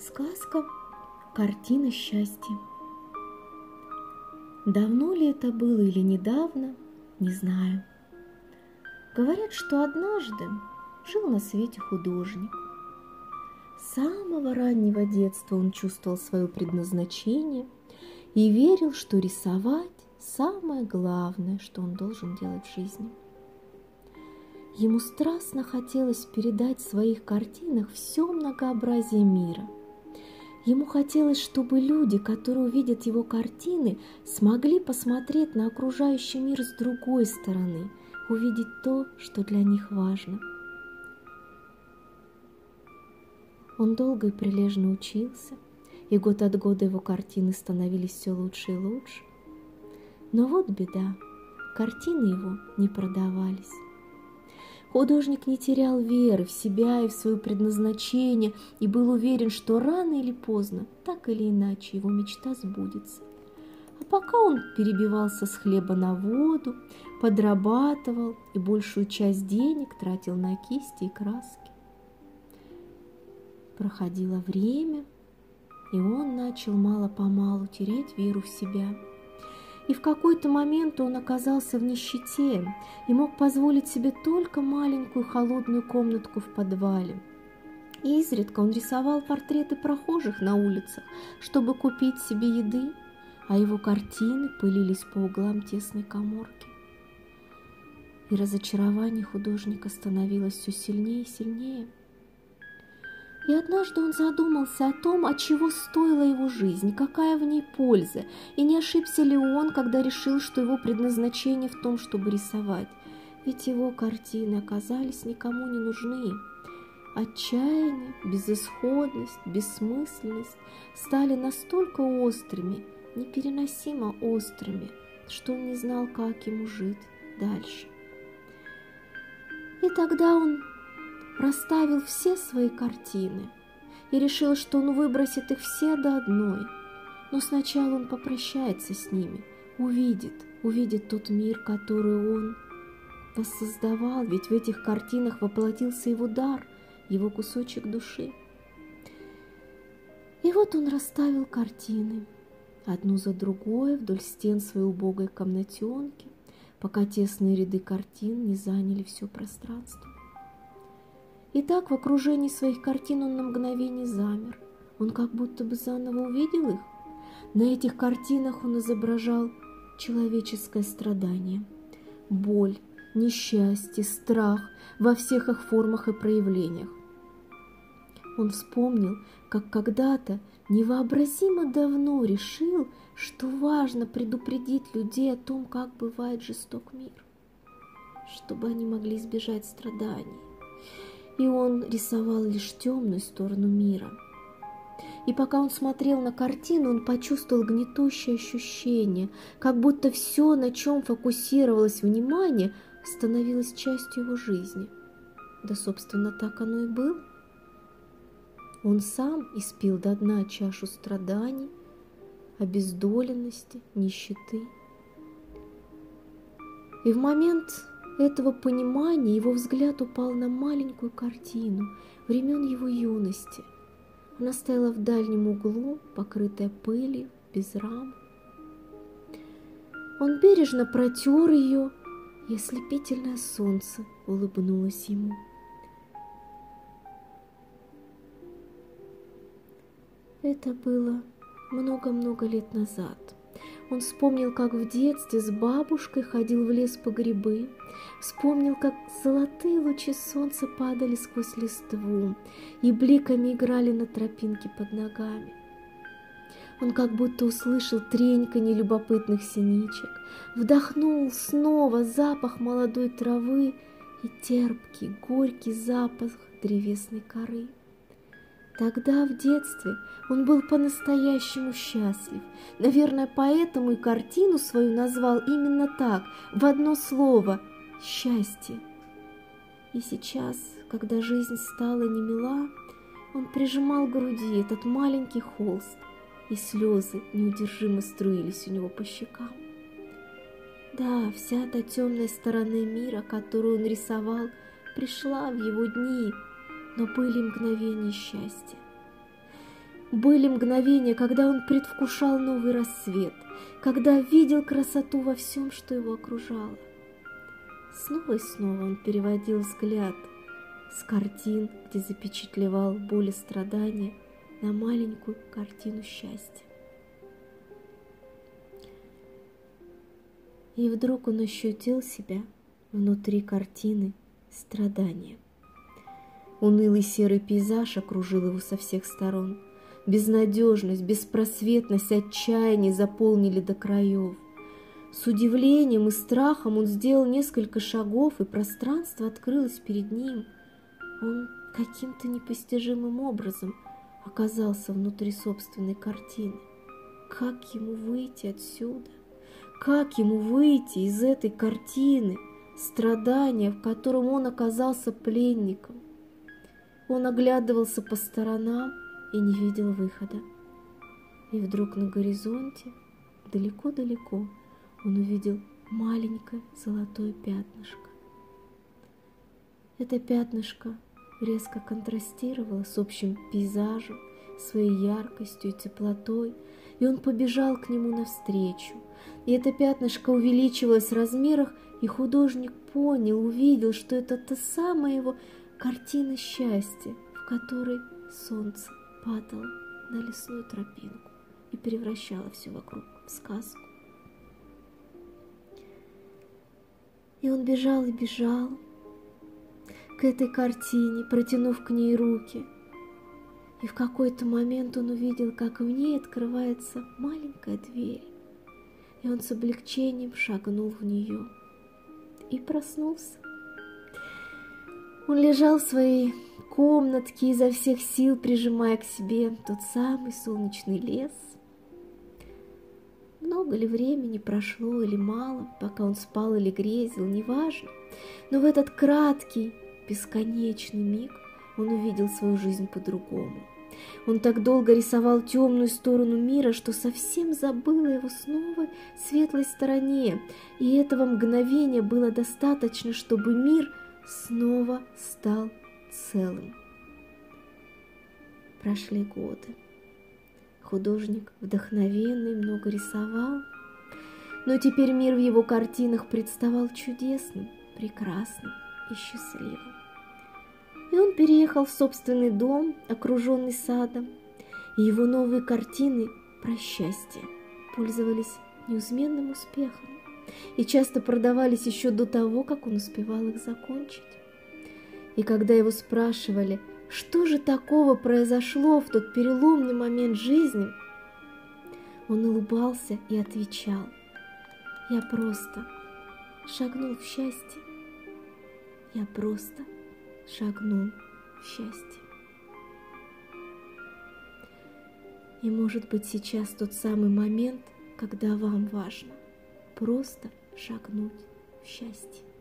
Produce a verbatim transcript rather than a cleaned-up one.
Сказка «Картина счастья». Давно ли это было или недавно, не знаю. Говорят, что однажды жил на свете художник. С самого раннего детства он чувствовал свое предназначение и верил, что рисовать – самое главное, что он должен делать в жизни. Ему страстно хотелось передать в своих картинах все многообразие мира. Ему хотелось, чтобы люди, которые увидят его картины, смогли посмотреть на окружающий мир с другой стороны, увидеть то, что для них важно. Он долго и прилежно учился, и год от года его картины становились все лучше и лучше. Но вот беда, картины его не продавались. Художник не терял веры в себя и в свое предназначение и был уверен, что рано или поздно, так или иначе, его мечта сбудется. А пока он перебивался с хлеба на воду, подрабатывал и большую часть денег тратил на кисти и краски. Проходило время, и он начал мало-помалу терять веру в себя. И в какой-то момент он оказался в нищете и мог позволить себе только маленькую холодную комнатку в подвале. И изредка он рисовал портреты прохожих на улицах, чтобы купить себе еды, а его картины пылились по углам тесной каморки. И разочарование художника становилось все сильнее и сильнее. И однажды он задумался о том, от чего стоила его жизнь, какая в ней польза, и не ошибся ли он, когда решил, что его предназначение в том, чтобы рисовать, ведь его картины оказались никому не нужны. Отчаяние, безысходность, бессмысленность стали настолько острыми, непереносимо острыми, что он не знал, как ему жить дальше. И тогда он расставил все свои картины и решил, что он выбросит их все до одной. Но сначала он попрощается с ними, увидит, увидит тот мир, который он воссоздавал, ведь в этих картинах воплотился его дар, его кусочек души. И вот он расставил картины, одну за другой, вдоль стен своей убогой комнатенки, пока тесные ряды картин не заняли все пространство. И так в окружении своих картин он на мгновение замер. Он как будто бы заново увидел их. На этих картинах он изображал человеческое страдание, боль, несчастье, страх во всех их формах и проявлениях. Он вспомнил, как когда-то невообразимо давно решил, что важно предупредить людей о том, как бывает жесток мир, чтобы они могли избежать страданий. И он рисовал лишь темную сторону мира. И пока он смотрел на картину, он почувствовал гнетущее ощущение, как будто все, на чем фокусировалось внимание, становилось частью его жизни. Да, собственно, так оно и было. Он сам испил до дна чашу страданий, обездоленности, нищеты. И в момент этого понимания его взгляд упал на маленькую картину времен его юности. Она стояла в дальнем углу, покрытая пылью, без рам. Он бережно протер ее, и ослепительное солнце улыбнулось ему. Это было много-много лет назад. Он вспомнил, как в детстве с бабушкой ходил в лес по грибы, вспомнил, как золотые лучи солнца падали сквозь листву и бликами играли на тропинке под ногами. Он как будто услышал треньканье любопытных синичек, вдохнул снова запах молодой травы и терпкий, горький запах древесной коры. Тогда, в детстве, он был по-настоящему счастлив. Наверное, поэтому и картину свою назвал именно так, в одно слово – «счастье». И сейчас, когда жизнь стала немила, он прижимал к груди этот маленький холст, и слезы неудержимо струились у него по щекам. Да, вся та темная сторона мира, которую он рисовал, пришла в его дни, но были мгновения счастья. Были мгновения, когда он предвкушал новый рассвет, когда видел красоту во всем, что его окружало. Снова и снова он переводил взгляд с картин, где запечатлевал боль и страдания, на маленькую картину счастья. И вдруг он ощутил себя внутри картины страдания. Унылый серый пейзаж окружил его со всех сторон. Безнадежность, беспросветность, отчаяние заполнили до краев. С удивлением и страхом он сделал несколько шагов, и пространство открылось перед ним. Он каким-то непостижимым образом оказался внутри собственной картины. Как ему выйти отсюда? Как ему выйти из этой картины, страдания, в котором он оказался пленником? Он оглядывался по сторонам и не видел выхода. И вдруг на горизонте, далеко-далеко, он увидел маленькое золотое пятнышко. Это пятнышко резко контрастировало с общим пейзажем, своей яркостью и теплотой, и он побежал к нему навстречу. И это пятнышко увеличивалось в размерах, и художник понял, увидел, что это та самая его картина счастья, в которой солнце падало на лесную тропинку и превращало все вокруг в сказку. И он бежал и бежал к этой картине, протянув к ней руки. И в какой-то момент он увидел, как в ней открывается маленькая дверь. И он с облегчением шагнул в нее и проснулся. Он лежал в своей комнатке, изо всех сил прижимая к себе тот самый солнечный лес. Много ли времени прошло или мало, пока он спал или грезил, неважно. Но в этот краткий, бесконечный миг он увидел свою жизнь по-другому. Он так долго рисовал темную сторону мира, что совсем забыл о его снова светлой стороне, и этого мгновения было достаточно, чтобы мир снова стал целым. Прошли годы. Художник вдохновенный, много рисовал, но теперь мир в его картинах представал чудесным, прекрасным и счастливым. И он переехал в собственный дом, окруженный садом, и его новые картины про счастье пользовались неизменным успехом и часто продавались еще до того, как он успевал их закончить. И когда его спрашивали, что же такого произошло в тот переломный момент жизни, он улыбался и отвечал: «Я просто шагнул в счастье, я просто шагнул в счастье». И может быть сейчас тот самый момент, когда вам важно просто шагнуть в счастье.